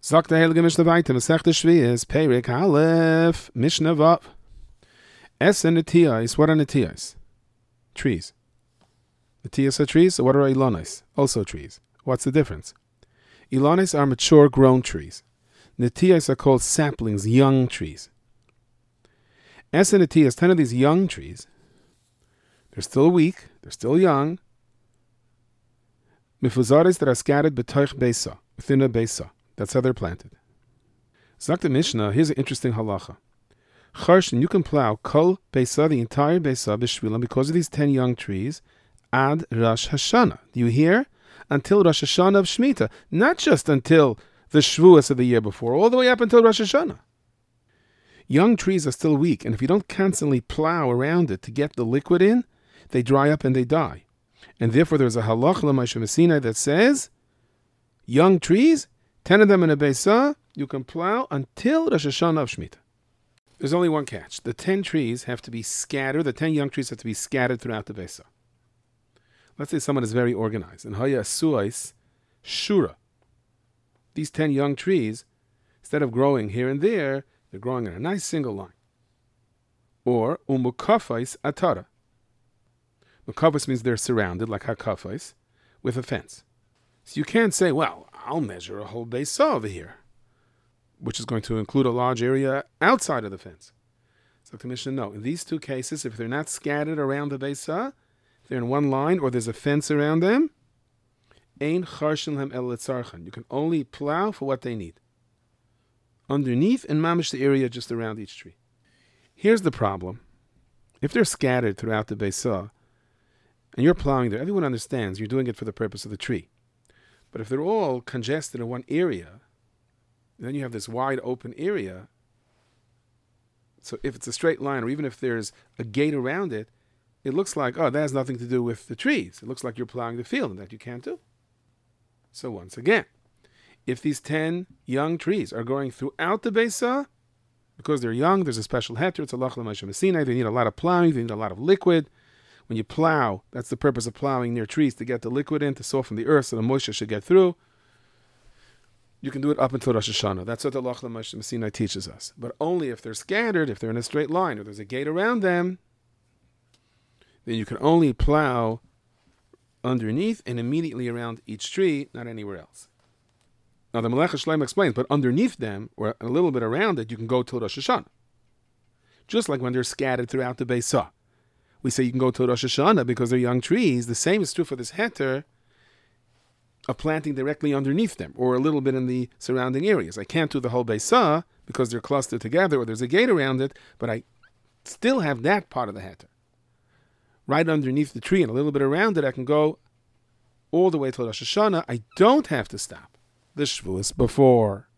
Sagt der Heilige Mishnah weiter, Masechta Shvi'is, Perek Aleph, Mishnah Vav. Es and Netiyos, what are Netiyos? Trees. Netiyos are trees, so what are Ilonis? Also trees. What's the difference? Ilonis are mature grown trees. Netiyos are called saplings, young trees. Es and Netiyos, 10 of these young trees, they're still weak, they're still young. Mifuzares that are scattered b'toich beisa, within a beisa. That's how they're planted. Zakta Mishnah, here's an interesting halacha. Charshin, you can plow kol beisa, the entire beisa, b'shvilam, because of these 10 young trees, ad Rosh Hashanah. Do you hear? Until Rosh Hashanah of Shemitah. Not just until the Shavuos of the year before, all the way up until Rosh Hashanah. Young trees are still weak, and if you don't constantly plow around it to get the liquid in, they dry up and they die. And therefore there's a halacha l'Moshe Messinai that says, young trees, 10 of them in a beisa, you can plow until Rosh Hashanah of Shemitah. There's only one catch. The 10 trees have to be scattered, the 10 young trees have to be scattered throughout the beisa. Let's say someone is very organized. And Haya Suais Shura. These 10 young trees, instead of growing here and there, they're growing in a nice single line. Or Umukafais Atara. Mukafais means they're surrounded, like Hakafais, with a fence. So you can't say, well, I'll measure a whole beisa over here, which is going to include a large area outside of the fence. So the Mishnah, no. In these two cases, if they're not scattered around the beisa, if they're in one line or there's a fence around them, ein charshin lehem el letzarchan. You can only plow for what they need. Underneath and mamish the area just around each tree. Here's the problem. If they're scattered throughout the beisa, and you're plowing there, everyone understands you're doing it for the purpose of the tree. But if they're all congested in one area, then you have this wide open area. So if it's a straight line, or even if there's a gate around it, it looks like, oh, that has nothing to do with the trees. It looks like you're plowing the field, and that you can't do. So once again, if these 10 young trees are growing throughout the beisa, because they're young, there's a special heter, it's a halacha l'Moshe Messinai, they need a lot of plowing, they need a lot of liquid. When you plow, that's the purpose of plowing near trees, to get the liquid in, to soften the earth so the moisture should get through. You can do it up until Rosh Hashanah. That's what the halacha l'Moshe Messinai teaches us. But only if they're scattered, if they're in a straight line, or there's a gate around them, then you can only plow underneath and immediately around each tree, not anywhere else. Now the Melech HaShleim explains, but underneath them, or a little bit around it, you can go till Rosh Hashanah. Just like when they're scattered throughout the Beisa. We say you can go to Rosh Hashanah because they're young trees. The same is true for this heter of planting directly underneath them, or a little bit in the surrounding areas. I can't do the whole Beisa because they're clustered together, or there's a gate around it, but I still have that part of the heter. Right underneath the tree and a little bit around it, I can go all the way to Rosh Hashanah. I don't have to stop the Shavuos before.